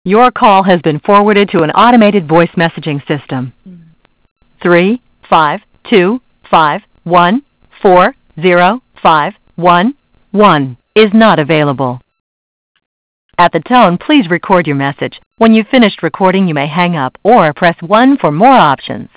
Your call has been forwarded to an automated voice messaging system. 35251405111 is not available. At the tone, please record your message. When you've finished recording, you may hang up or press 1 for more options.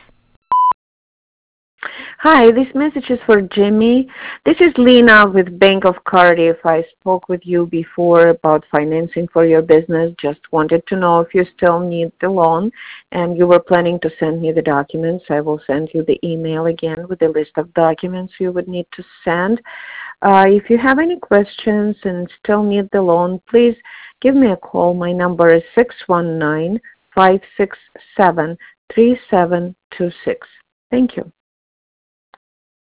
Hi, this message is for Jimmy. This is Lena with Bank of Cardiff. I spoke with you before about financing for your business. Just wanted to know if you still need the loan and you were planning to send me the documents. I will send you the email again with the list of documents you would need to send. If you have any questions and still need the loan, please give me a call. My number is 619-567-3726. Thank you.